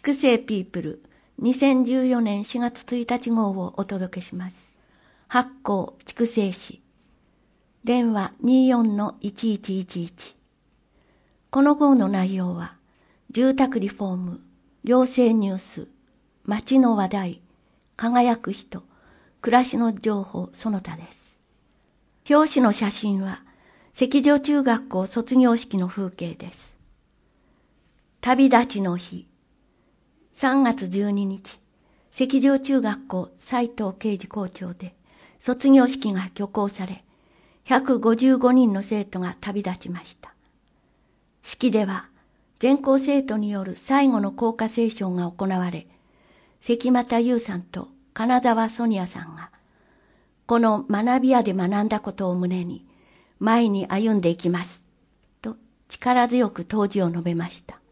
筑西ピープル2014年4月1日号をお届けします。発行筑西市。電話 24-1111。この号の内容は、住宅リフォーム、行政ニュース、街の話題、輝く人、暮らしの情報その他です。表紙の写真は、赤城中学校卒業式の風景です。旅立ちの日、3月12日、赤城中学校斉藤啓二校長で卒業式が挙行され、155人の生徒が旅立ちました。式では、全校生徒による最後の校歌斉唱が行われ、関又優さんと金沢ソニアさんが、この学び舎で学んだことを胸に、前に歩んでいきます、と力強く答辞を述べました。